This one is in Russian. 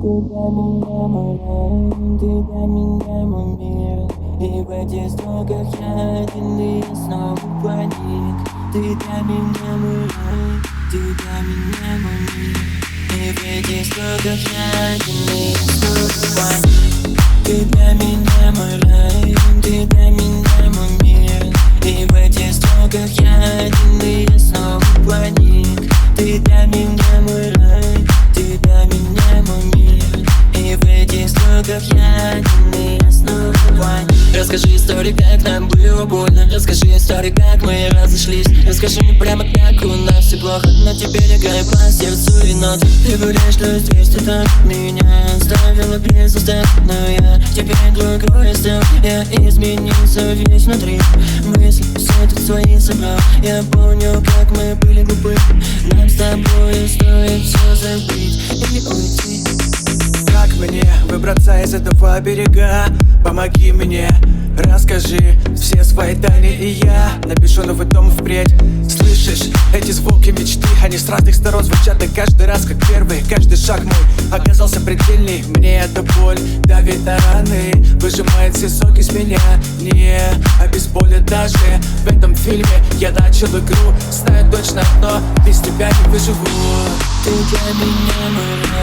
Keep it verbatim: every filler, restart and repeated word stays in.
для меня мой рай, ты для меня мой мир. И в этих строках я один, и я снова паник. Ты для меня мой рай, ты для меня мой мир. И в этих строках я один, и я снова паник. Ты для меня мой рай, ты для меня мой мир. И в этих строках я один, и я снова паник. Ты для меня мой рай, ты для меня мой мир. И в этих строках я один, и я снова паник. Расскажи историю, как нам было больно. Расскажи историю, как мы разошлись. Расскажи мне прямо, как у нас все плохо, но теперь играй по сердцу и нот. Ты говоришь, что здесь ты так меня оставила без остатка, но я теперь другой стал. Я изменился весь внутри, мысли все тут свои собрал. Я понял, как мы были глупы. Нам с тобой стоит все забыть и уйти. Как мне выбраться из этого берега? Помоги мне, расскажи все свои тайны, и я напишу новый том впредь. Слышишь, эти звуки мечты, они с разных сторон звучат, и каждый раз как первый. Каждый шаг мой оказался предельный. Мне эта боль давит на раны, выжимает все соки с меня. Не обезболит даже в этом фильме. Я начал игру, знаю точно одно: без тебя не выживу. Ты для меня мой рай,